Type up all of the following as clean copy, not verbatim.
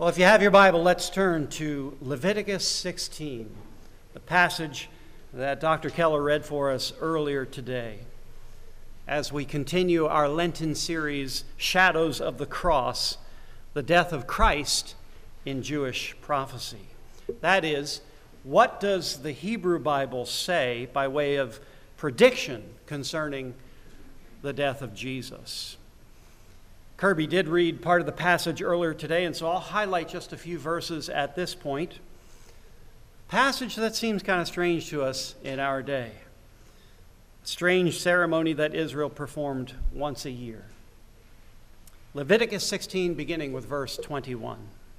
Well, if you have your Bible, let's turn to Leviticus 16, the passage that Dr. Keller read for us earlier today, as we continue our Lenten series, Shadows of the Cross, the death of Christ in Jewish prophecy. That is, what does the Hebrew Bible say by way of prediction concerning the death of Jesus? Kirby did read part of the passage earlier today, and so I'll highlight just a few verses at this point. Passage that seems kind of strange to us in our day. A strange ceremony that Israel performed once a year. Leviticus 16, beginning with verse 21.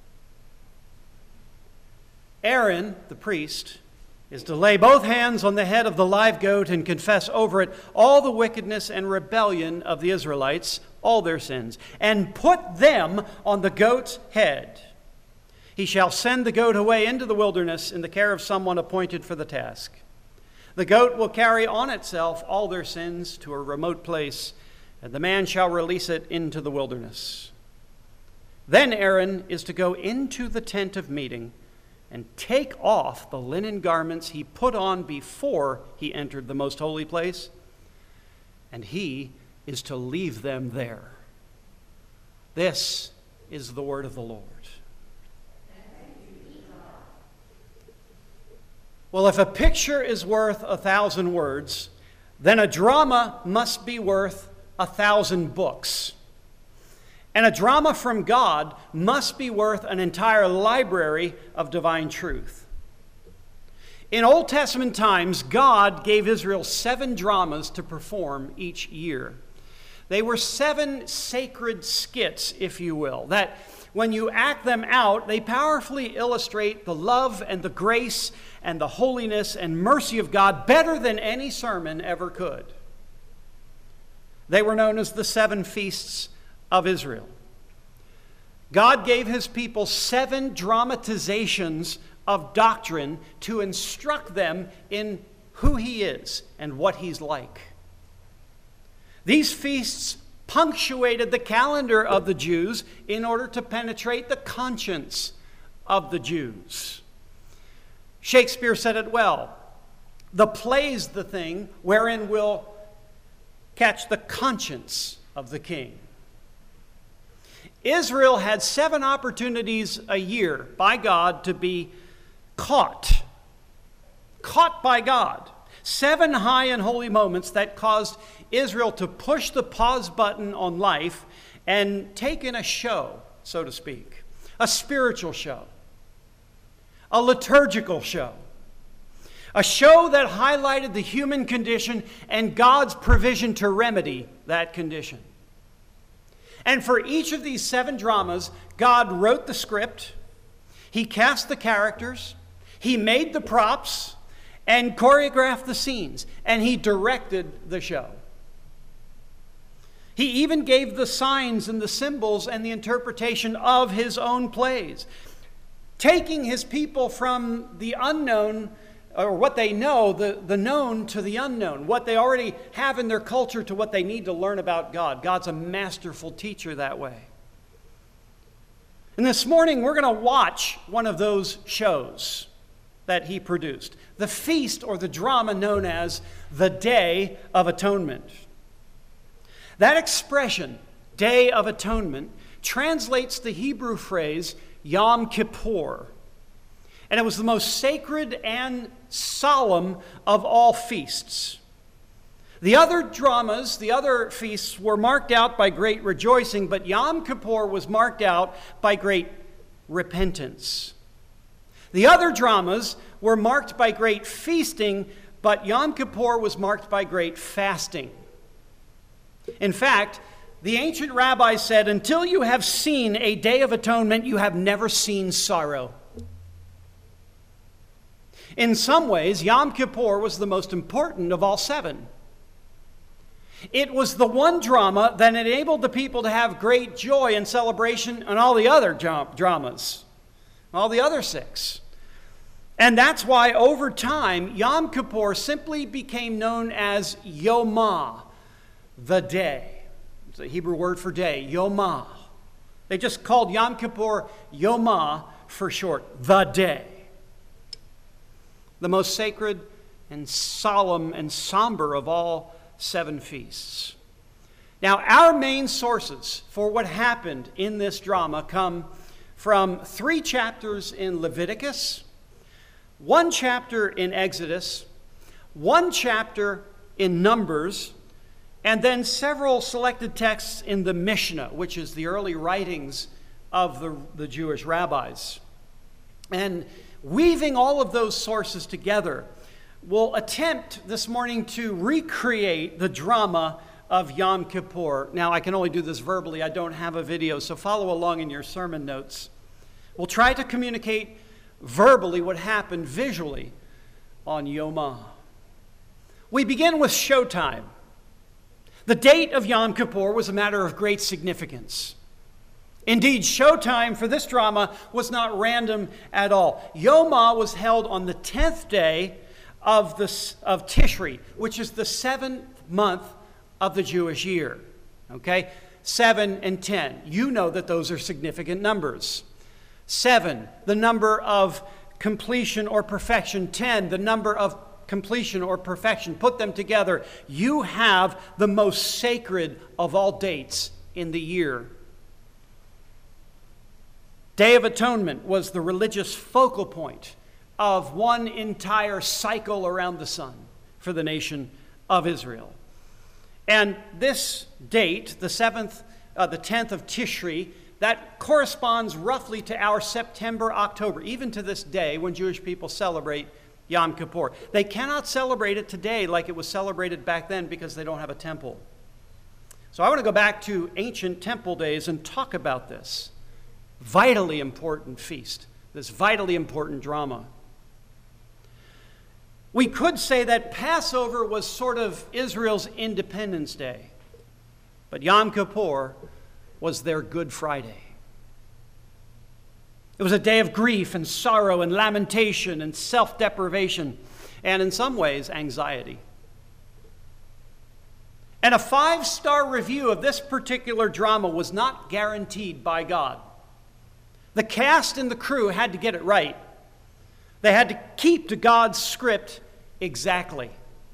Aaron, the priest, is to lay both hands on the head of the live goat and confess over it all the wickedness and rebellion of the Israelites, all their sins, and put them on the goat's head. He shall send the goat away into the wilderness in the care of someone appointed for the task. The goat will carry on itself all their sins to a remote place, and the man shall release it into the wilderness. Then Aaron is to go into the tent of meeting and take off the linen garments he put on before he entered the most holy place, and he is to leave them there. This is the word of the Lord. Well, if a picture is worth 1,000 words, then a drama must be worth 1,000 books. And a drama from God must be worth an entire library of divine truth. In Old Testament times, God gave Israel 7 dramas to perform each year. They were 7 sacred skits, if you will, that when you act them out, they powerfully illustrate the love and the grace and the holiness and mercy of God better than any sermon ever could. They were known as the 7 feasts of Israel. God gave his people 7 dramatizations of doctrine to instruct them in who he is and what he's like. These feasts punctuated the calendar of the Jews in order to penetrate the conscience of the Jews. Shakespeare said it well. The play's the thing wherein will catch the conscience of the king. Israel had 7 opportunities a year by God to be caught by God. 7 high and holy moments that caused Israel to push the pause button on life and take in a show, so to speak, a spiritual show, a liturgical show, a show that highlighted the human condition and God's provision to remedy that condition. And for each of these 7 dramas, God wrote the script, he cast the characters, he made the props, and choreographed the scenes, and he directed the show. He even gave the signs and the symbols and the interpretation of his own plays, taking his people from the unknown, or what they know, the known to the unknown, what they already have in their culture to what they need to learn about God. God's a masterful teacher that way. And this morning we're going to watch one of those shows that he produced, the feast or the drama known as the Day of Atonement. That expression, Day of Atonement, translates the Hebrew phrase Yom Kippur. And it was the most sacred and solemn of all feasts. The other dramas, the other feasts were marked out by great rejoicing, but Yom Kippur was marked out by great repentance. The other dramas were marked by great feasting, but Yom Kippur was marked by great fasting. In fact, the ancient rabbis said, until you have seen a Day of Atonement, you have never seen sorrow. In some ways, Yom Kippur was the most important of all 7. It was the one drama that enabled the people to have great joy and celebration on all the other dramas, all the other 6. And that's why over time, Yom Kippur simply became known as Yomah, the day. It's a Hebrew word for day, Yomah, They just called Yom Kippur Yomah for short, the day. The most sacred and solemn and somber of all 7 feasts. Now, our main sources for what happened in this drama come from 3 chapters in Leviticus, 1 chapter in Exodus, 1 chapter in Numbers, and then several selected texts in the Mishnah, which is the early writings of the Jewish rabbis. And weaving all of those sources together, we'll attempt this morning to recreate the drama of Yom Kippur. Now, I can only do this verbally. I don't have a video, so follow along in your sermon notes. We'll try to communicate verbally what happened visually on Yomah. We begin with showtime. The date of Yom Kippur was a matter of great significance. Indeed, showtime for this drama was not random at all. Yomah was held on the 10th day of Tishri, which is the 7th month of the Jewish year. Okay? 7 and 10. You know that those are significant numbers. 7, the number of completion or perfection. 10, the number of completion or perfection. Put them together. You have the most sacred of all dates in the year. Day of Atonement was the religious focal point of one entire cycle around the sun for the nation of Israel. And this date, the 10th of Tishri, that corresponds roughly to our September, October, even to this day when Jewish people celebrate Yom Kippur. They cannot celebrate it today like it was celebrated back then because they don't have a temple. So I want to go back to ancient temple days and talk about this vitally important feast, this vitally important drama. We could say that Passover was sort of Israel's Independence Day, but Yom Kippur was their Good Friday. It was a day of grief and sorrow and lamentation and self-deprivation and, in some ways, anxiety. And a 5-star review of this particular drama was not guaranteed by God. The cast and the crew had to get it right. They had to keep to God's script exactly.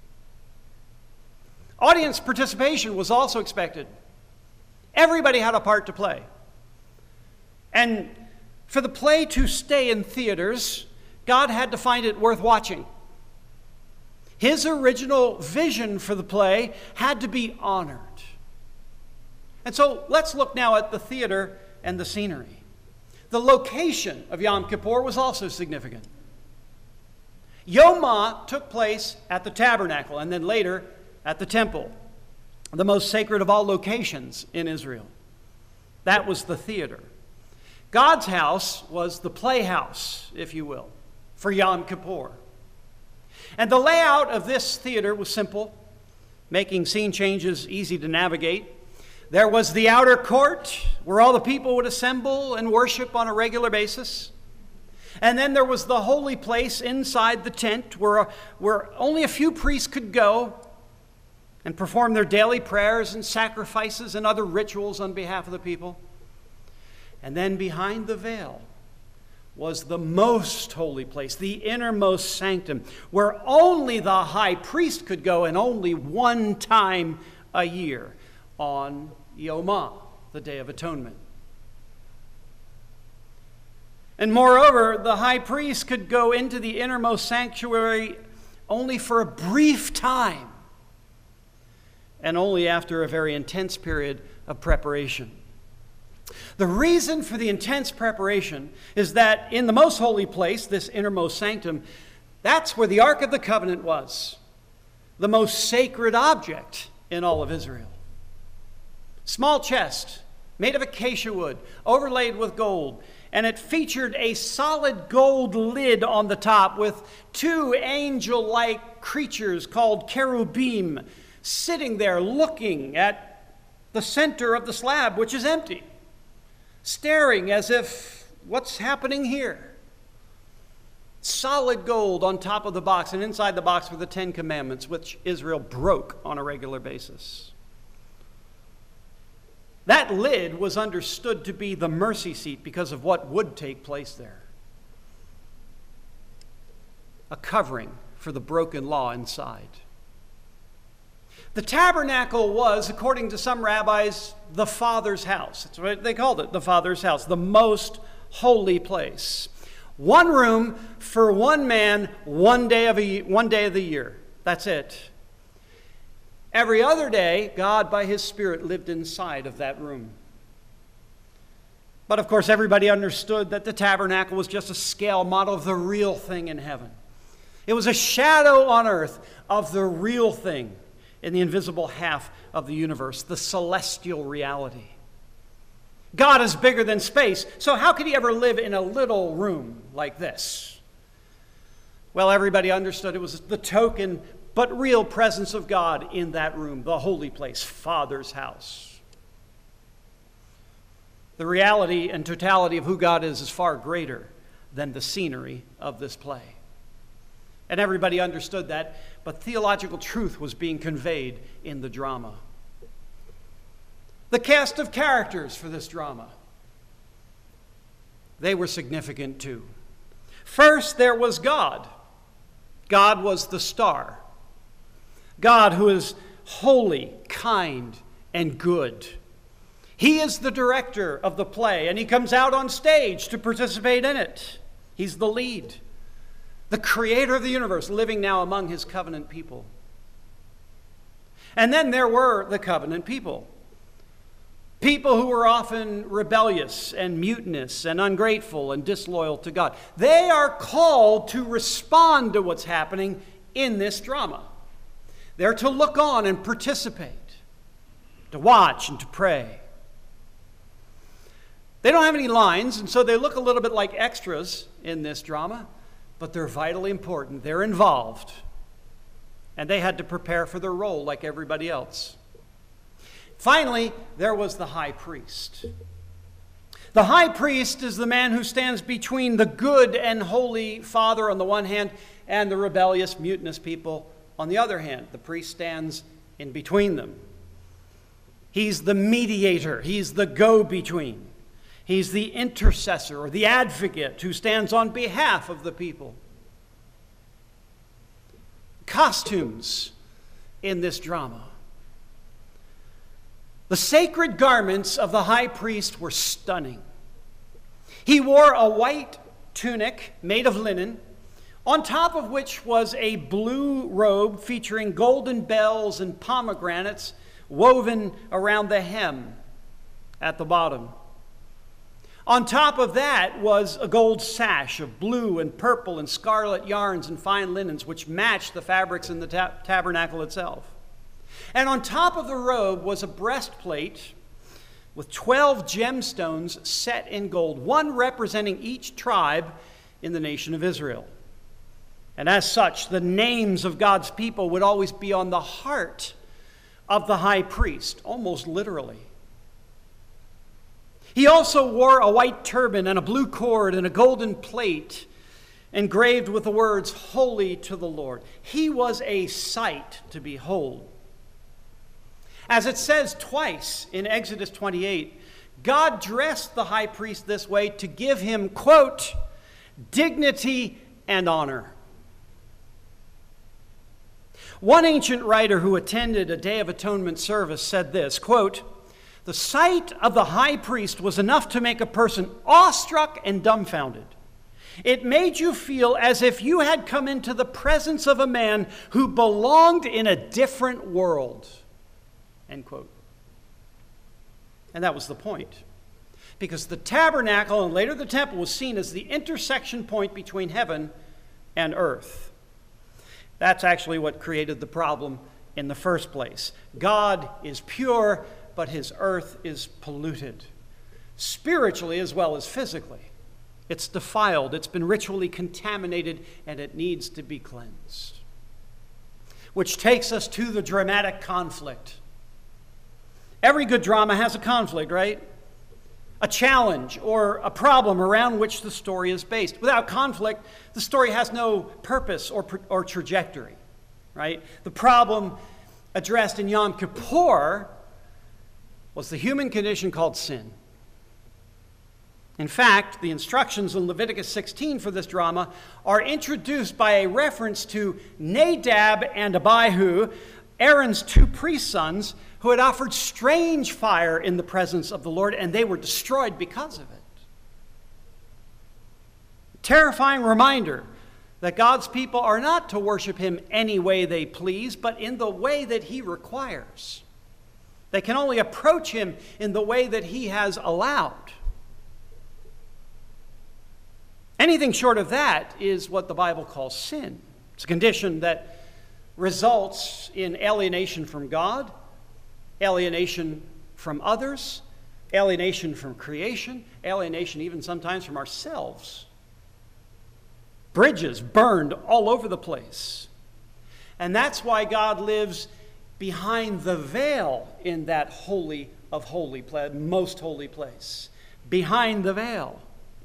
Audience participation was also expected. Everybody had a part to play. And for the play to stay in theaters, God had to find it worth watching. His original vision for the play had to be honored. And so let's look now at the theater and the scenery. The location of Yom Kippur was also significant. Yomah took place at the tabernacle and then later at the temple, the most sacred of all locations in Israel. That was the theater. God's house was the playhouse, if you will, for Yom Kippur. And the layout of this theater was simple, making scene changes easy to navigate. There was the outer court, where all the people would assemble and worship on a regular basis. And then there was the holy place inside the tent, where only a few priests could go and perform their daily prayers and sacrifices and other rituals on behalf of the people. And then behind the veil was the most holy place, the innermost sanctum, where only the high priest could go and only one time a year on Yomah, the Day of Atonement. And moreover, the high priest could go into the innermost sanctuary only for a brief time and only after a very intense period of preparation. The reason for the intense preparation is that in the most holy place, this innermost sanctum, that's where the Ark of the Covenant was, the most sacred object in all of Israel. Small chest, made of acacia wood, overlaid with gold, and it featured a solid gold lid on the top with 2 angel-like creatures called cherubim sitting there looking at the center of the slab, which is empty, staring as if, what's happening here? Solid gold on top of the box, and inside the box were the 10 Commandments, which Israel broke on a regular basis. That lid was understood to be the mercy seat because of what would take place there. A covering for the broken law inside. The tabernacle was, according to some rabbis, the Father's house. That's what they called it, the Father's house, the most holy place. One room for one man, one day of the year. That's it. Every other day, God, by his Spirit, lived inside of that room. But of course, everybody understood that the tabernacle was just a scale model of the real thing in heaven. It was a shadow on earth of the real thing in the invisible half of the universe, the celestial reality. God is bigger than space, so how could he ever live in a little room like this? Well, everybody understood it was the token but real presence of God in that room, the holy place, Father's house. The reality and totality of who God is far greater than the scenery of this play. And everybody understood that, but theological truth was being conveyed in the drama. The cast of characters for this drama, they were significant too. First, there was God. God was the star. God who is holy, kind, and good. He is the director of the play, and he comes out on stage to participate in it. He's the lead. The creator of the universe, living now among his covenant people. And then there were the covenant people. People who were often rebellious and mutinous and ungrateful and disloyal to God. They are called to respond to what's happening in this drama. They're to look on and participate, to watch and to pray. They don't have any lines, and so they look a little bit like extras in this drama, but they're vitally important. They're involved, and they had to prepare for their role like everybody else. Finally, there was the high priest. The high priest is the man who stands between the good and holy Father on the one hand and the rebellious, mutinous people on the other hand. The priest stands in between them. He's the mediator. He's the go-between. He's the intercessor or the advocate who stands on behalf of the people. Costumes in this drama. The sacred garments of the high priest were stunning. He wore a white tunic made of linen, on top of which was a blue robe featuring golden bells and pomegranates woven around the hem at the bottom. On top of that was a gold sash of blue and purple and scarlet yarns and fine linens, which matched the fabrics in the tabernacle itself. And on top of the robe was a breastplate with 12 gemstones set in gold, one representing each tribe in the nation of Israel. And as such, the names of God's people would always be on the heart of the high priest, almost literally. He also wore a white turban and a blue cord and a golden plate engraved with the words, "Holy to the Lord." He was a sight to behold. As it says twice in Exodus 28, God dressed the high priest this way to give him, quote, dignity and honor. One ancient writer who attended a Day of Atonement service said this, quote, "The sight of the high priest was enough to make a person awestruck and dumbfounded. It made you feel as if you had come into the presence of a man who belonged in a different world." End quote. And that was the point. Because the tabernacle and later the temple was seen as the intersection point between heaven and earth. That's actually what created the problem in the first place. God is pure, but his earth is polluted, spiritually as well as physically. It's defiled, it's been ritually contaminated, and it needs to be cleansed. Which takes us to the dramatic conflict. Every good drama has a conflict, right? A challenge or a problem around which the story is based. Without conflict, the story has no purpose or trajectory, right? The problem addressed in Yom Kippur was the human condition called sin. In fact, the instructions in Leviticus 16 for this drama are introduced by a reference to Nadab and Abihu, Aaron's two priest sons, who had offered strange fire in the presence of the Lord, and they were destroyed because of it. Terrifying reminder that God's people are not to worship him any way they please, but in the way that he requires. They can only approach him in the way that he has allowed. Anything short of that is what the Bible calls sin. It's a condition that results in alienation from God, alienation from others, alienation from creation, alienation even sometimes from ourselves. Bridges burned all over the place. And that's why God lives behind the veil in that holy of holy, most holy place. Behind the veil.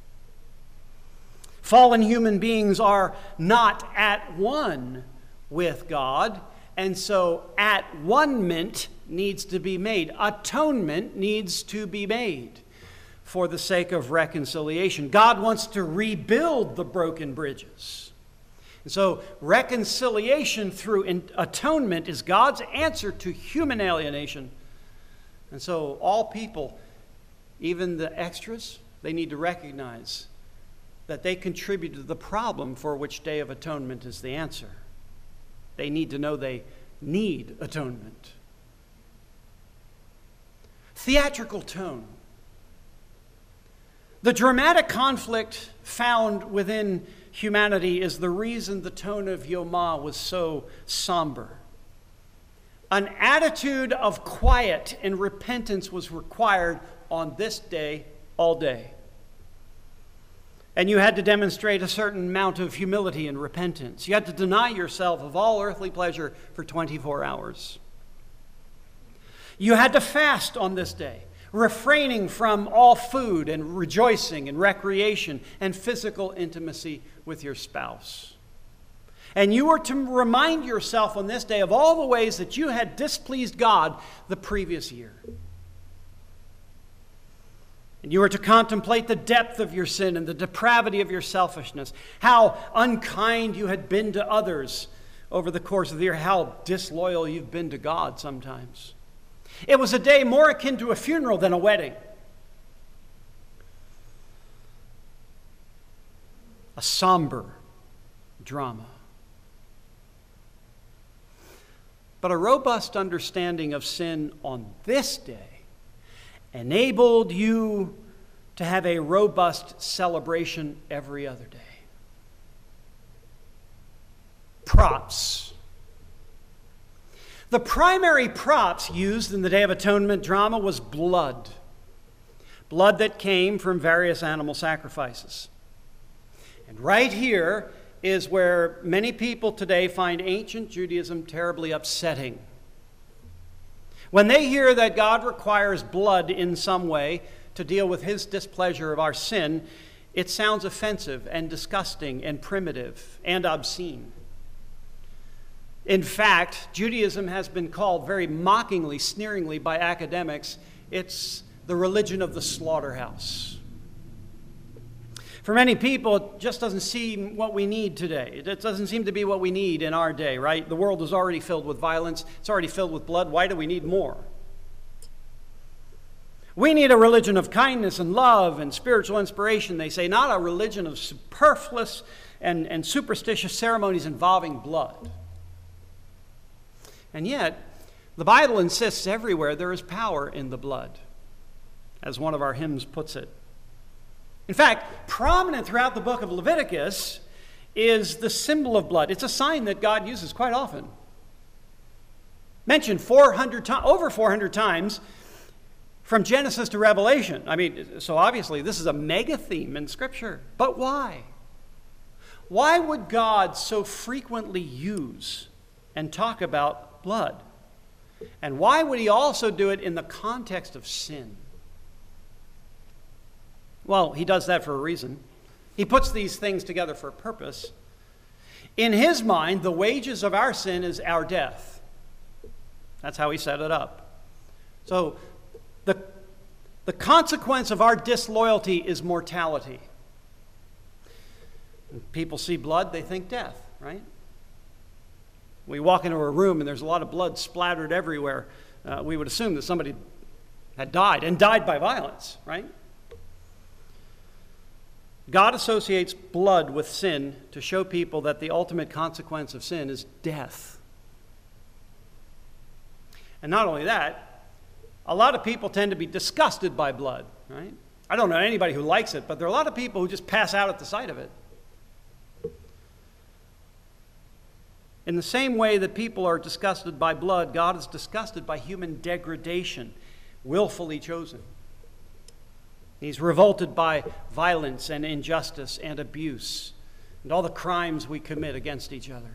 Fallen human beings are not at one with God, and so at-one-ment needs to be made. Atonement needs to be made for the sake of reconciliation. God wants to rebuild the broken bridges. And so reconciliation through atonement is God's answer to human alienation. And so all people, even the extras, they need to recognize that they contribute to the problem for which Day of Atonement is the answer. They need to know they need atonement. Theatrical tone. The dramatic conflict found within humanity is the reason the tone of Yomah was so somber. An attitude of quiet and repentance was required on this day, all day. And you had to demonstrate a certain amount of humility and repentance. You had to deny yourself of all earthly pleasure for 24 hours. You had to fast on this day, refraining from all food and rejoicing and recreation and physical intimacy with your spouse. And you were to remind yourself on this day of all the ways that you had displeased God the previous year. And you were to contemplate the depth of your sin and the depravity of your selfishness, how unkind you had been to others over the course of the year, how disloyal you've been to God sometimes. It was a day more akin to a funeral than a wedding. A somber drama. But a robust understanding of sin on this day enabled you to have a robust celebration every other day. Props. The primary props used in the Day of Atonement drama was blood. Blood that came from various animal sacrifices. And right here is where many people today find ancient Judaism terribly upsetting. When they hear that God requires blood in some way to deal with his displeasure of our sin, it sounds offensive and disgusting and primitive and obscene. In fact, Judaism has been called very mockingly, sneeringly by academics, it's the religion of the slaughterhouse. For many people, it just doesn't seem what we need today. It doesn't seem to be what we need in our day, right? The world is already filled with violence. It's already filled with blood. Why do we need more? We need a religion of kindness and love and spiritual inspiration, they say, not a religion of superfluous and superstitious ceremonies involving blood. And yet, the Bible insists everywhere there is power in the blood, as one of our hymns puts it. In fact, prominent throughout the book of Leviticus is the symbol of blood. It's a sign that God uses quite often. Mentioned over 400 times from Genesis to Revelation. I mean, so obviously this is a mega theme in Scripture. But why? Why would God so frequently use and talk about blood? And why would he also do it in the context of sin? Well, he does that for a reason. He puts these things together for a purpose. In his mind, the wages of our sin is our death. That's how he set it up. So The consequence of our disloyalty is mortality. When people see blood, they think death, right? We walk into a room and there's a lot of blood splattered everywhere. We would assume that somebody had died, and died by violence, right? God associates blood with sin to show people that the ultimate consequence of sin is death. And not only that, a lot of people tend to be disgusted by blood, right? I don't know anybody who likes it, but there are a lot of people who just pass out at the sight of it. In the same way that people are disgusted by blood, God is disgusted by human degradation, willfully chosen. He's revolted by violence and injustice and abuse and all the crimes we commit against each other.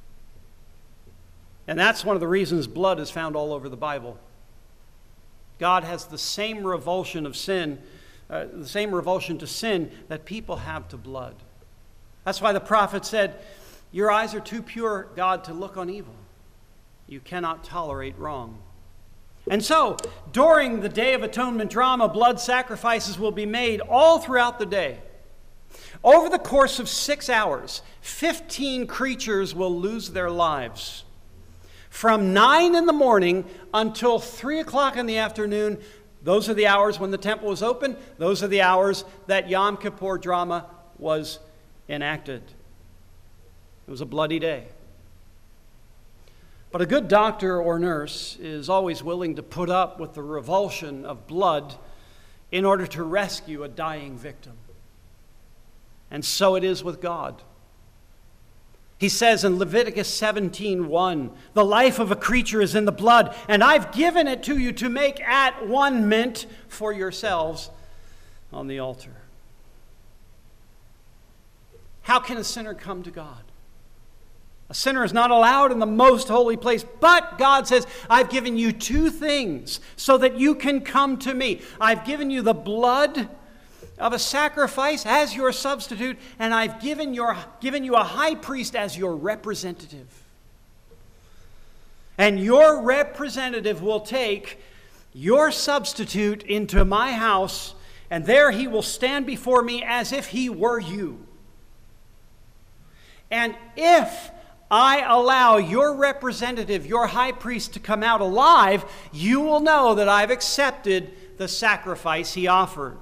And that's one of the reasons blood is found all over the Bible. God has the same revulsion of sin, the same revulsion to sin that people have to blood. That's why the prophet said, "Your eyes are too pure, God, to look on evil. You cannot tolerate wrong." And so, during the Day of Atonement drama, blood sacrifices will be made all throughout the day. Over the course of 6 hours, 15 creatures will lose their lives. From 9 in the morning until 3 o'clock in the afternoon, those are the hours when the temple was open. Those are the hours that Yom Kippur drama was enacted. It was a bloody day. But a good doctor or nurse is always willing to put up with the revulsion of blood in order to rescue a dying victim. And so it is with God. He says in Leviticus 17:1, "The life of a creature is in the blood, and I've given it to you to make at one mint for yourselves on the altar." How can a sinner come to God? A sinner is not allowed in the most holy place, but God says, "I've given you 2 things so that you can come to me. I've given you the blood of a sacrifice as your substitute, and I've given you a high priest as your representative. And your representative will take your substitute into my house, and there he will stand before me as if he were you. And if I allow your representative, your high priest, to come out alive, you will know that I've accepted the sacrifice he offered."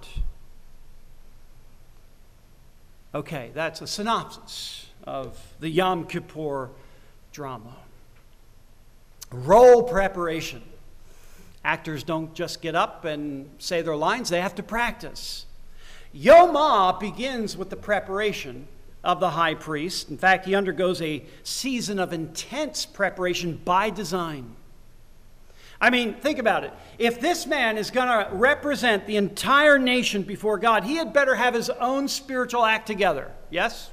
Okay, that's a synopsis of the Yom Kippur drama. Role preparation. Actors don't just get up and say their lines, they have to practice. Yom begins with the preparation of the high priest. In fact, he undergoes a season of intense preparation by design. I mean, think about it. If this man is going to represent the entire nation before God, he had better have his own spiritual act together. Yes?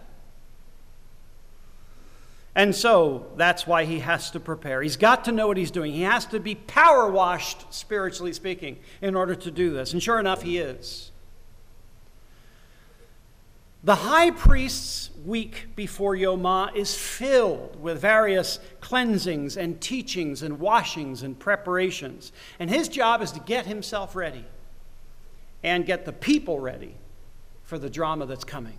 And so that's why he has to prepare. He's got to know what he's doing. He has to be power washed, spiritually speaking, in order to do this. And sure enough, he is. The high priest's week before Yom is filled with various cleansings and teachings and washings and preparations. And his job is to get himself ready and get the people ready for the drama that's coming.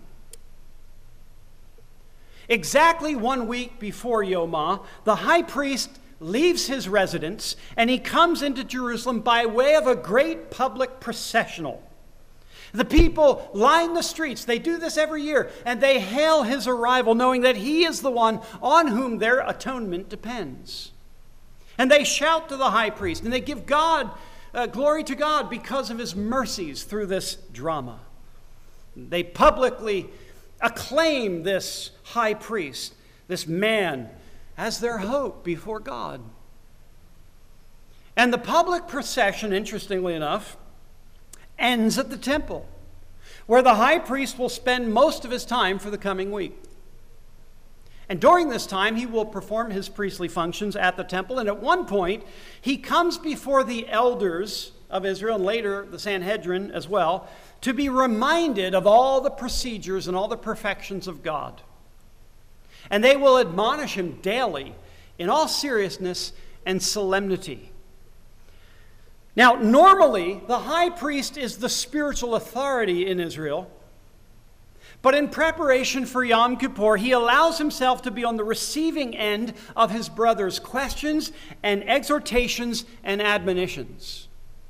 Exactly 1 week before Yom, the high priest leaves his residence and he comes into Jerusalem by way of a great public processional. The people line the streets. They do this every year, and they hail his arrival, knowing that he is the one on whom their atonement depends. And they shout to the high priest, and they give glory to God because of his mercies through this drama. They publicly acclaim this high priest, this man, as their hope before God. And the public procession, interestingly enough, ends at the temple, where the high priest will spend most of his time for the coming week. And during this time, he will perform his priestly functions at the temple, and at one point, he comes before the elders of Israel, and later the Sanhedrin as well, to be reminded of all the procedures and all the perfections of God. And they will admonish him daily in all seriousness and solemnity. Now, normally, the high priest is the spiritual authority in Israel. But in preparation for Yom Kippur, he allows himself to be on the receiving end of his brother's questions and exhortations and admonitions.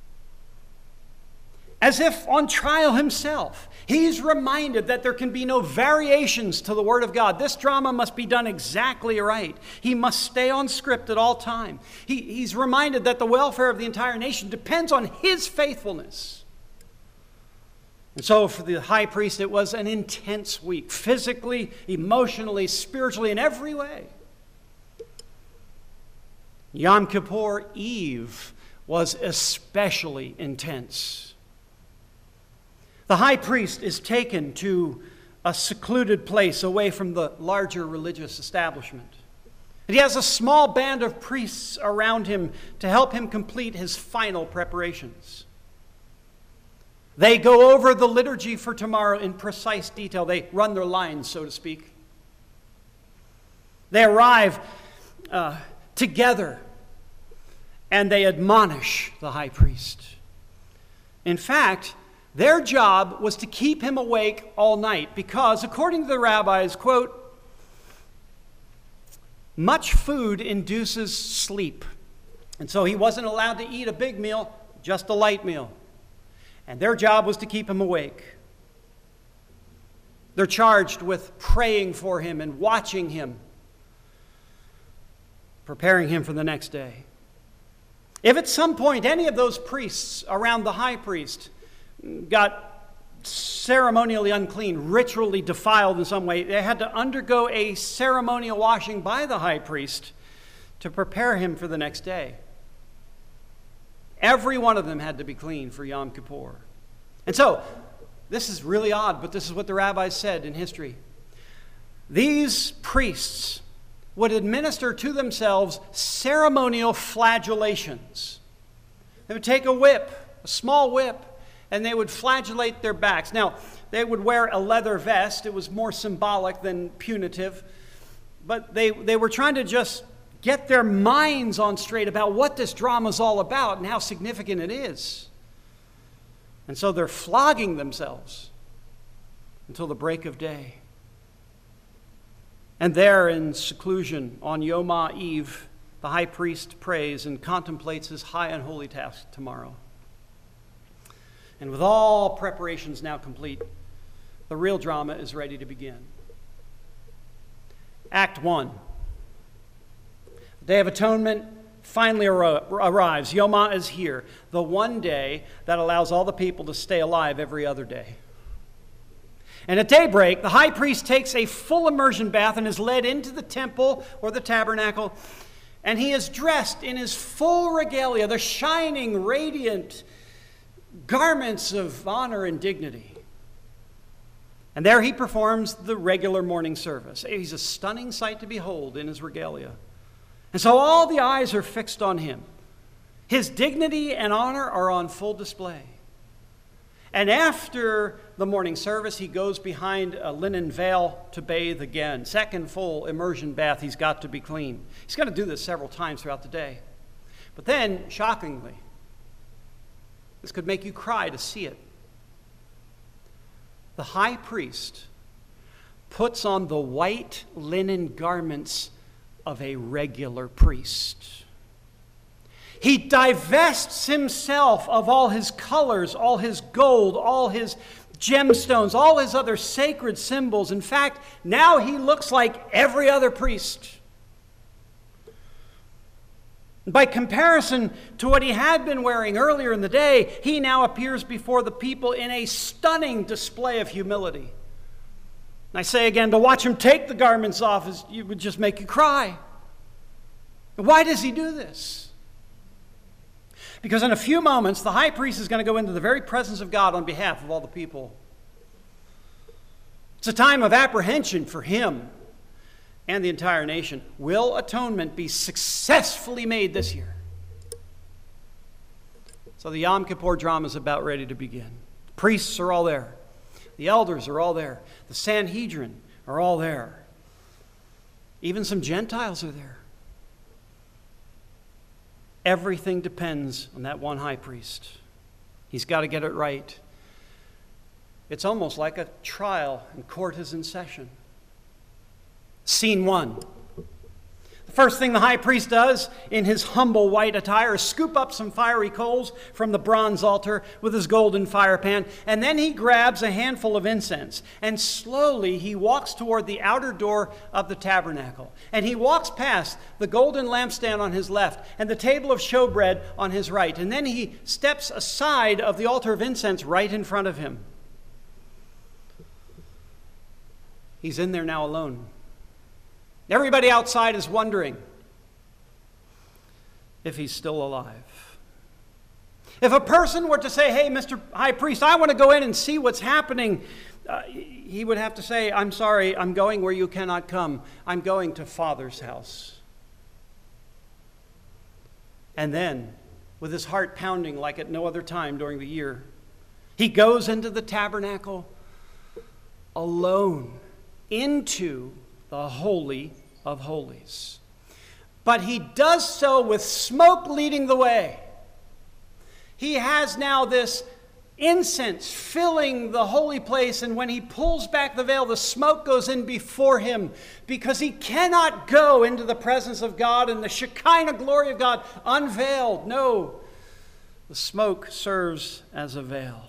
As if on trial himself, he's reminded that there can be no variations to the Word of God. This drama must be done exactly right. He must stay on script at all time. He's reminded that the welfare of the entire nation depends on his faithfulness. And so for the high priest, it was an intense week, physically, emotionally, spiritually, in every way. Yom Kippur Eve was especially intense. The high priest is taken to a secluded place away from the larger religious establishment. And he has a small band of priests around him to help him complete his final preparations. They go over the liturgy for tomorrow in precise detail. They run their lines, so to speak. They arrive together and they admonish the high priest. In fact, their job was to keep him awake all night because, according to the rabbis, quote, much food induces sleep. And so he wasn't allowed to eat a big meal, just a light meal. And their job was to keep him awake. They're charged with praying for him and watching him, preparing him for the next day. If at some point any of those priests around the high priest got ceremonially unclean, ritually defiled in some way, they had to undergo a ceremonial washing by the high priest to prepare him for the next day. Every one of them had to be clean for Yom Kippur. And so, this is really odd, but this is what the rabbis said in history. These priests would administer to themselves ceremonial flagellations. They would take a whip, a small whip, and they would flagellate their backs. Now, they would wear a leather vest. It was more symbolic than punitive. But they were trying to just get their minds on straight about what this drama is all about and how significant it is. And so they're flogging themselves until the break of day. And there in seclusion on Yom Eve, the high priest prays and contemplates his high and holy task tomorrow. And with all preparations now complete, the real drama is ready to begin. Act 1. The Day of Atonement finally arrives. Yom is here, the one day that allows all the people to stay alive every other day. And at daybreak, the high priest takes a full immersion bath and is led into the temple or the tabernacle, and he is dressed in his full regalia, the shining, radiant garments of honor and dignity. And there he performs the regular morning service. He's a stunning sight to behold in his regalia. And so all the eyes are fixed on him. His dignity and honor are on full display. And after the morning service, he goes behind a linen veil to bathe again. Second full immersion bath, he's got to be clean. He's going to do this several times throughout the day. But then, shockingly, this could make you cry to see it. The high priest puts on the white linen garments of a regular priest. He divests himself of all his colors, all his gold, all his gemstones, all his other sacred symbols. In fact, now he looks like every other priest. By comparison to what he had been wearing earlier in the day, he now appears before the people in a stunning display of humility. And I say again, to watch him take the garments off it would just make you cry. Why does he do this? Because in a few moments, the high priest is going to go into the very presence of God on behalf of all the people. It's a time of apprehension for him and the entire nation. Will atonement be successfully made this year? So the Yom Kippur drama is about ready to begin. The priests are all there. The elders are all there. The Sanhedrin are all there. Even some Gentiles are there. Everything depends on that one high priest. He's got to get it right. It's almost like a trial and court is in session. Scene 1. The first thing the high priest does in his humble white attire is scoop up some fiery coals from the bronze altar with his golden fire pan, and then he grabs a handful of incense, and slowly he walks toward the outer door of the tabernacle. And he walks past the golden lampstand on his left and the table of showbread on his right, and then he steps aside of the altar of incense right in front of him. He's in there now alone. Everybody outside is wondering if he's still alive. If a person were to say, "Hey, Mr. High Priest, I want to go in and see what's happening," he would have to say, "I'm sorry, I'm going where you cannot come. I'm going to Father's house." And then, with his heart pounding like at no other time during the year, he goes into the tabernacle alone, into the Holy of Holies. But he does so with smoke leading the way. He has now this incense filling the holy place, and when he pulls back the veil, the smoke goes in before him, because he cannot go into the presence of God and the Shekinah glory of God unveiled. No, the smoke serves as a veil.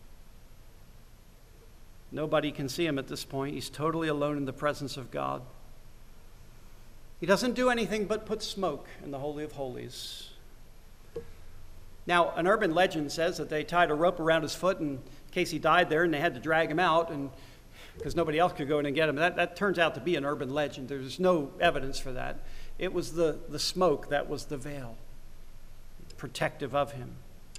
Nobody can see him at this point. He's totally alone in the presence of God. He doesn't do anything but put smoke in the Holy of Holies. Now, an urban legend says that they tied a rope around his foot in case he died there, and they had to drag him out, and because nobody else could go in and get him. That turns out to be an urban legend. There's no evidence for that. It was the smoke that was the veil, protective of him.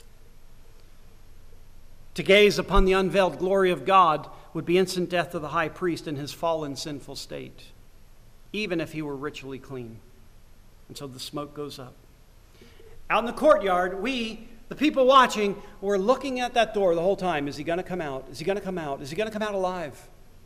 To gaze upon the unveiled glory of God would be instant death to the high priest in his fallen, sinful state, even if he were ritually clean. And so the smoke goes up. Out in the courtyard, we, the people watching, were looking at that door the whole time. Is he going to come out? Is he going to come out? Is he going to come out alive?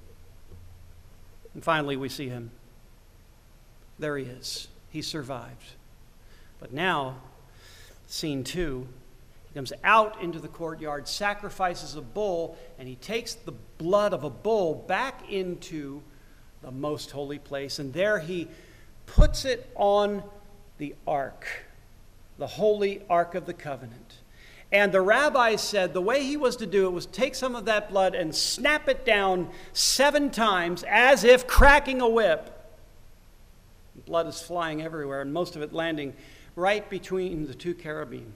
And finally we see him. There he is. He survived. But now, scene 2, he comes out into the courtyard, sacrifices a bull, and he takes the blood of a bull back into the most holy place, and there he puts it on the ark, the holy ark of the covenant. And the rabbis said the way he was to do it was take some of that blood and snap it down 7 times as if cracking a whip. Blood is flying everywhere, and most of it landing right between the 2 cherubim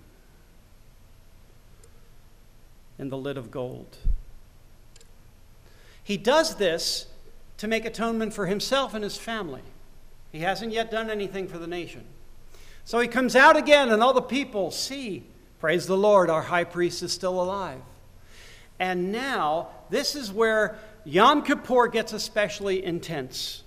and the lid of gold. He does this to make atonement for himself and his family. He hasn't yet done anything for the nation. So he comes out again, and all the people see, praise the Lord, our high priest is still alive. And now, this is where Yom Kippur gets especially intense.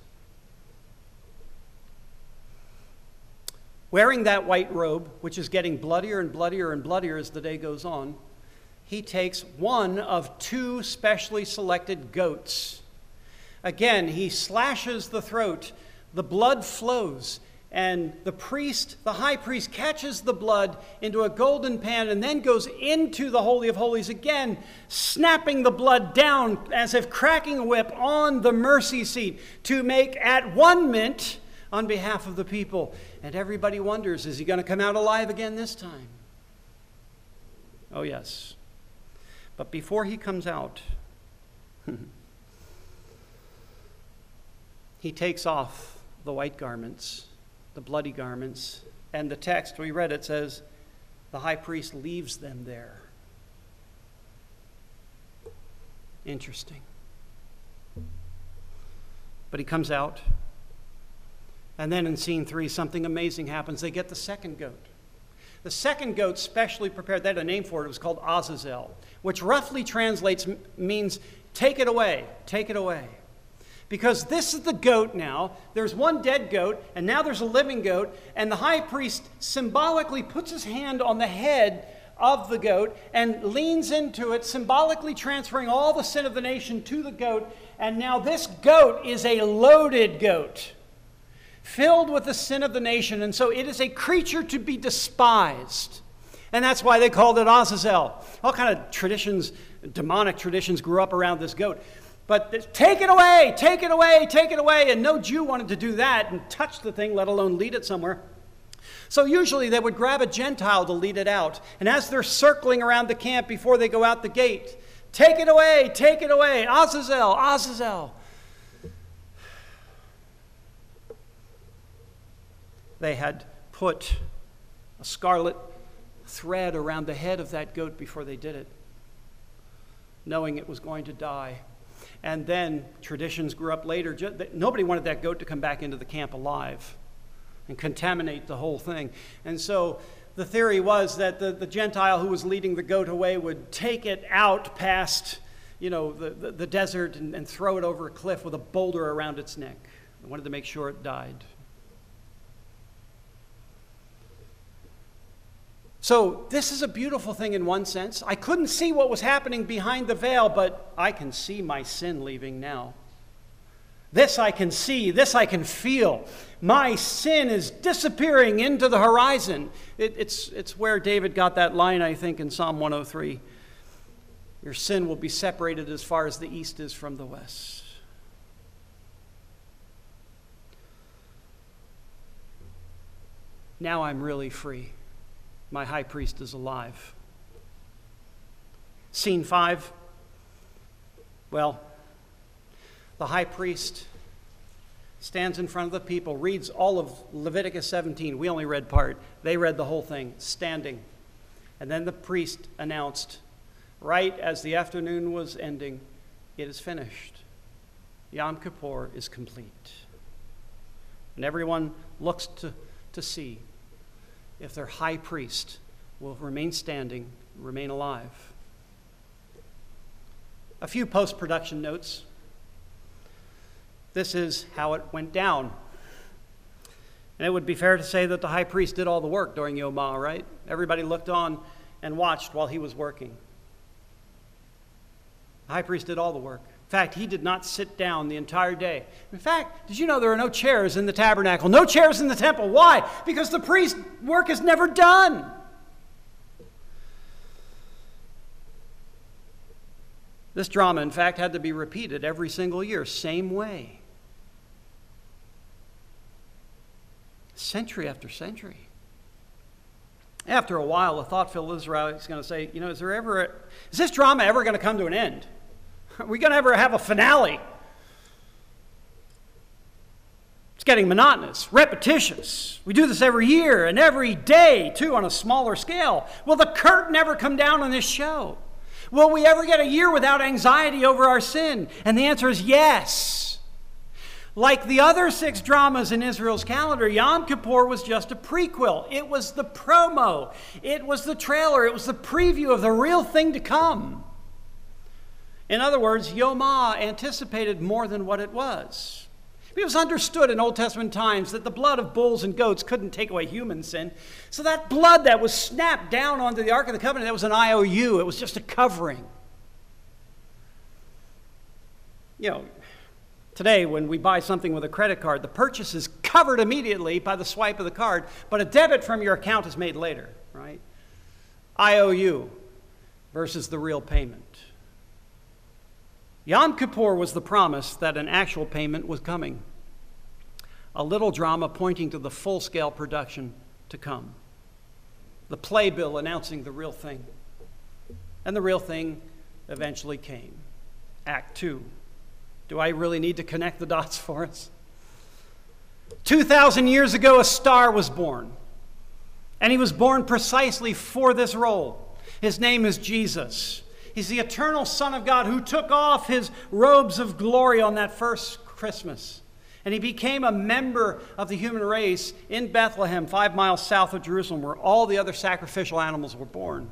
Wearing that white robe, which is getting bloodier and bloodier and bloodier as the day goes on, he takes one of 2 specially selected goats. Again, he slashes the throat, the blood flows, and the high priest, catches the blood into a golden pan and then goes into the Holy of Holies again, snapping the blood down as if cracking a whip on the mercy seat to make atonement on behalf of the people. And everybody wonders, is he going to come out alive again this time? Oh, yes. But before he comes out, he takes off the white garments, the bloody garments, and the text we read, it says, the high priest leaves them there. Interesting. But he comes out, and then in scene 3, something amazing happens. They get the second goat. The second goat, specially prepared, they had a name for it. It was called Azazel, which roughly translates, means take it away, take it away. Because this is the goat now. There's one dead goat, and now there's a living goat, and the high priest symbolically puts his hand on the head of the goat and leans into it, symbolically transferring all the sin of the nation to the goat, and now this goat is a loaded goat. filled with the sin of the nation, and so it is a creature to be despised. And that's why they called it Azazel. All kind of traditions, demonic traditions grew up around this goat. But take it away, take it away, take it away. And no Jew wanted to do that and touch the thing, let alone lead it somewhere. So usually they would grab a Gentile to lead it out. And as they're circling around the camp before they go out the gate, take it away, Azazel, Azazel. They had put a scarlet thread around the head of that goat before they did it, knowing it was going to die. And then traditions grew up later. Nobody wanted that goat to come back into the camp alive and contaminate the whole thing. And so the theory was that the Gentile who was leading the goat away would take it out past, the desert and throw it over a cliff with a boulder around its neck. They wanted to make sure it died. So this is a beautiful thing in one sense. I couldn't see what was happening behind the veil, but I can see my sin leaving now. This I can see, this I can feel. My sin is disappearing into the horizon. It's where David got that line, I think, in Psalm 103. Your sin will be separated as far as the east is from the west. Now I'm really free. My high priest is alive. Scene 5. Well, the high priest stands in front of the people, reads all of Leviticus 17. We only read part. They read the whole thing, standing. And then the priest announced, right as the afternoon was ending, it is finished. Yom Kippur is complete. And everyone looks to see if their high priest will remain standing, remain alive. A few post-production notes. This is how it went down. And it would be fair to say that the high priest did all the work during Yom Ma, right? Everybody looked on and watched while he was working. The high priest did all the work. In fact, he did not sit down the entire day. In fact, did you know there are no chairs in the tabernacle? No chairs in the temple. Why? Because the priest's work is never done. This drama, in fact, had to be repeated every single year, same way. Century after century. After a while, a thoughtful Israelite is going to say, is this drama ever going to come to an end? Are we going to ever have a finale? It's getting monotonous, repetitious. We do this every year and every day, too, on a smaller scale. Will the curtain ever come down on this show? Will we ever get a year without anxiety over our sin? And the answer is yes. Like the other 6 dramas in Israel's calendar, Yom Kippur was just a prequel. It was the promo. It was the trailer. It was the preview of the real thing to come. In other words, Yom Ma anticipated more than what it was. It was understood in Old Testament times that the blood of bulls and goats couldn't take away human sin. So that blood that was snapped down onto the Ark of the Covenant, that was an IOU. It was just a covering. Today when we buy something with a credit card, the purchase is covered immediately by the swipe of the card, but a debit from your account is made later, right? IOU versus the real payment. Yom Kippur was the promise that an actual payment was coming. A little drama pointing to the full-scale production to come. The playbill announcing the real thing. And the real thing eventually came. Act 2. Do I really need to connect the dots for us? 2,000 years ago, a star was born. And he was born precisely for this role. His name is Jesus. He's the eternal Son of God who took off his robes of glory on that first Christmas. And he became a member of the human race in Bethlehem, 5 miles south of Jerusalem, where all the other sacrificial animals were born.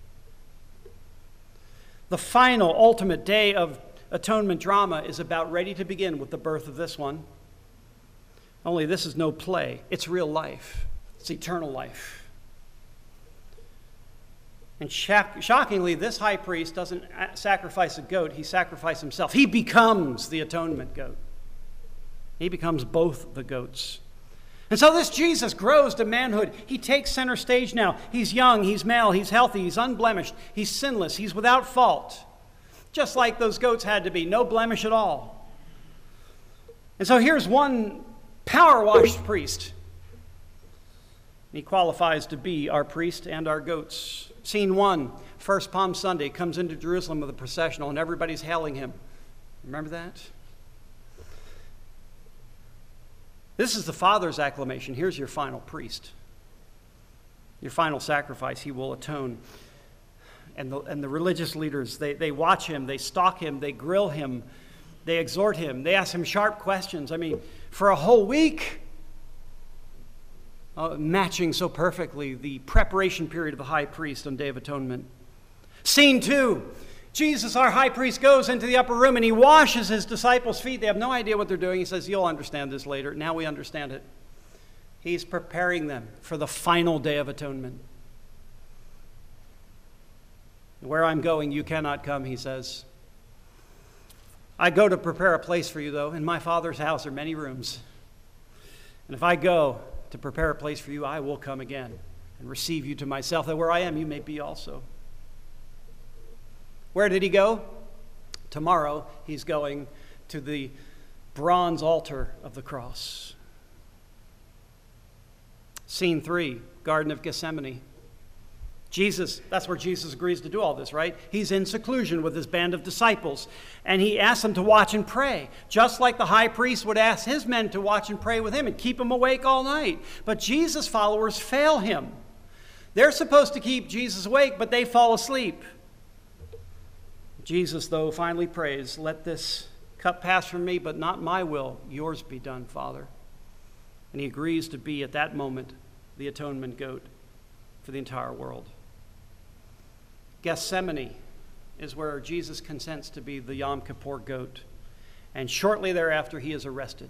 The final, ultimate day of atonement drama is about ready to begin with the birth of this one. Only this is no play. It's real life. It's eternal life. And shockingly, this high priest doesn't sacrifice a goat, he sacrifices himself. He becomes the atonement goat. He becomes both the goats. And so this Jesus grows to manhood. He takes center stage now. He's young, he's male, he's healthy, he's unblemished, he's sinless, he's without fault. Just like those goats had to be, no blemish at all. And so here's one power-washed priest. He qualifies to be our priest and our goats. Scene 1, first Palm Sunday, comes into Jerusalem with a processional and everybody's hailing him. Remember that? This is the Father's acclamation. Here's your final priest. Your final sacrifice. He will atone. And the religious leaders, they watch him, they stalk him, they grill him, they exhort him, they ask him sharp questions. I mean, for a whole week, matching so perfectly the preparation period of the high priest on Day of Atonement. Scene 2, Jesus, our high priest, goes into the upper room and he washes his disciples' feet. They have no idea what they're doing. He says, you'll understand this later. Now we understand it. He's preparing them for the final Day of Atonement. Where I'm going, you cannot come, he says. I go to prepare a place for you, though. In my Father's house are many rooms. And if I go to prepare a place for you, I will come again and receive you to myself, that where I am, you may be also. Where did he go? Tomorrow, he's going to the bronze altar of the cross. Scene 3, Garden of Gethsemane. Jesus, that's where Jesus agrees to do all this, right? He's in seclusion with his band of disciples, and he asks them to watch and pray, just like the high priest would ask his men to watch and pray with him and keep him awake all night. But Jesus' followers fail him. They're supposed to keep Jesus awake, but they fall asleep. Jesus, though, finally prays, let this cup pass from me, but not my will, yours be done, Father. And he agrees to be, at that moment, the atonement goat for the entire world. Gethsemane is where Jesus consents to be the Yom Kippur goat. And shortly thereafter, he is arrested.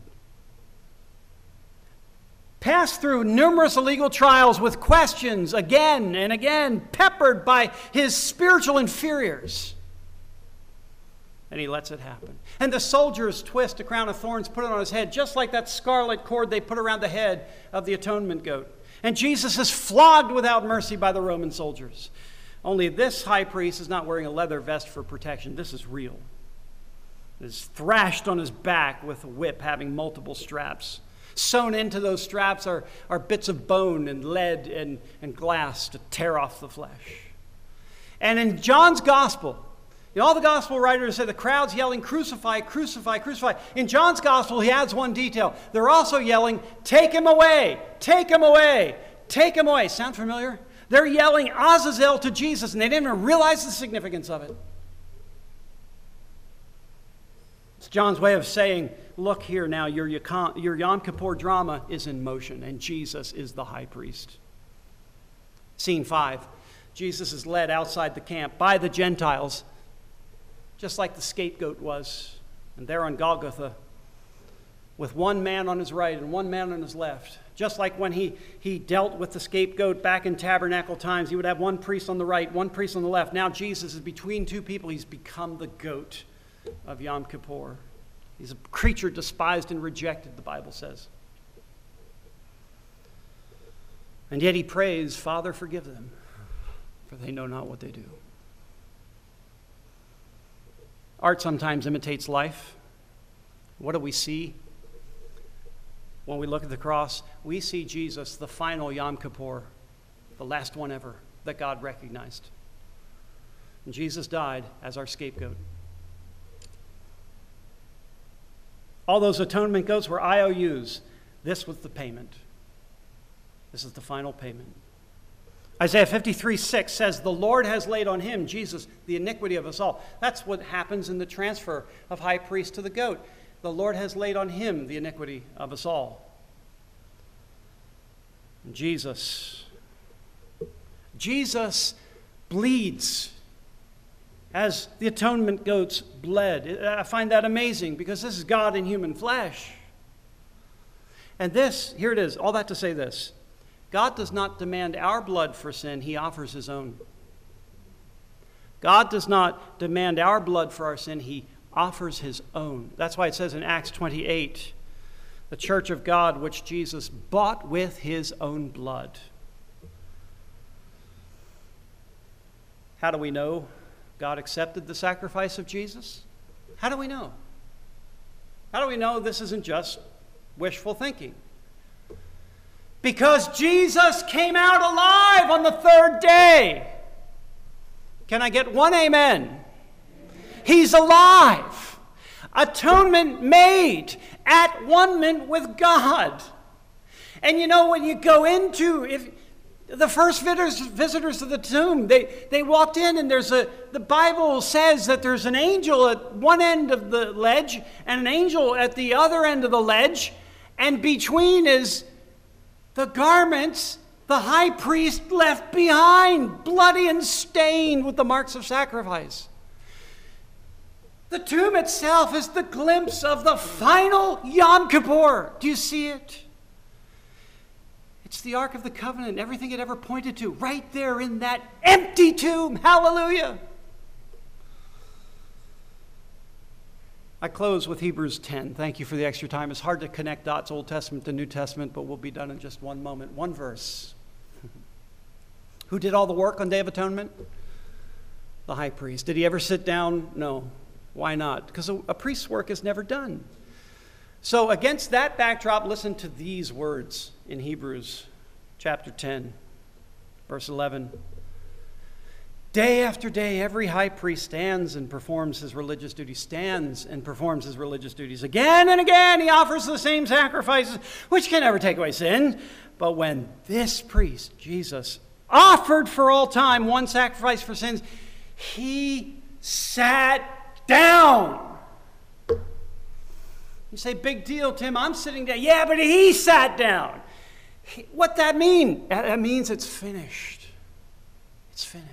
Passed through numerous illegal trials with questions again and again, peppered by his spiritual inferiors. And he lets it happen. And the soldiers twist a crown of thorns, put it on his head, just like that scarlet cord they put around the head of the atonement goat. And Jesus is flogged without mercy by the Roman soldiers. Only this high priest is not wearing a leather vest for protection. This is real. Is thrashed on his back with a whip having multiple straps. Sewn into those straps are bits of bone and lead and glass to tear off the flesh. And in John's gospel, all the gospel writers say the crowd's yelling, crucify, crucify, crucify. In John's gospel, he adds one detail. They're also yelling, take him away, take him away, take him away. Sound familiar? They're yelling Azazel to Jesus, and they didn't even realize the significance of it. It's John's way of saying, look here now, your Yom Kippur drama is in motion, and Jesus is the high priest. Scene 5. Jesus is led outside the camp by the Gentiles, just like the scapegoat was. And there on Golgotha, with one man on his right and one man on his left, just like when he dealt with the scapegoat back in tabernacle times, he would have one priest on the right, one priest on the left. Now Jesus is between two people. He's become the goat of Yom Kippur. He's a creature despised and rejected, the Bible says. And yet he prays, Father, forgive them, for they know not what they do. Art sometimes imitates life. What do we see? When we look at the cross, we see Jesus, the final Yom Kippur, the last one ever that God recognized. And Jesus died as our scapegoat. All those atonement goats were IOUs. This was the payment. This is the final payment. Isaiah 53:6 says, the Lord has laid on him, Jesus, the iniquity of us all. That's what happens in the transfer of high priest to the goat. The Lord has laid on him the iniquity of us all. And Jesus bleeds as the atonement goats bled. I find that amazing because this is God in human flesh. And this, here it is, all that to say this. God does not demand our blood for sin. He offers his own. God does not demand our blood for our sin. He offers his own. That's why it says in Acts 28 the church of God, which Jesus bought with his own blood. How do we know God accepted the sacrifice of Jesus? How do we know? How do we know this isn't just wishful thinking? Because Jesus came out alive on the third day. Can I get one amen? He's alive. Atonement made at one with God. And you know, when you go into, if the first visitors to the tomb, they walked in, and the Bible says that there's an angel at one end of the ledge and an angel at the other end of the ledge, and between is the garments the high priest left behind, bloody and stained with the marks of sacrifice. The tomb itself is the glimpse of the final Yom Kippur. Do you see it? It's the Ark of the Covenant, everything it ever pointed to, right there in that empty tomb. Hallelujah. I close with Hebrews 10. Thank you for the extra time. It's hard to connect dots, Old Testament to New Testament, but we'll be done in just one moment. One verse. Who did all the work on Day of Atonement? The high priest. Did he ever sit down? No. Why not? Because a priest's work is never done. So against that backdrop, listen to these words in Hebrews chapter 10, verse 11. Day after day, every high priest stands and performs his religious duties. Stands and performs his religious duties. Again and again, he offers the same sacrifices, which can never take away sin. But when this priest, Jesus, offered for all time one sacrifice for sins, he sat down. You say, big deal, Tim, I'm sitting down. Yeah, but he sat down. What that mean? That means it's finished. It's finished.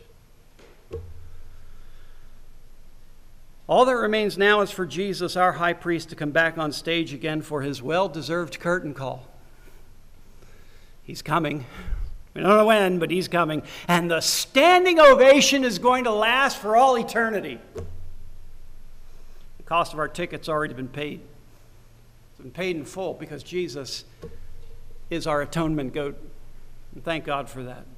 All that remains now is for Jesus, our high priest, to come back on stage again for his well-deserved curtain call. He's coming. We don't know when, but he's coming. And the standing ovation is going to last for all eternity. The cost of our ticket's already been paid. It's been paid in full because Jesus is our atonement goat. And thank God for that.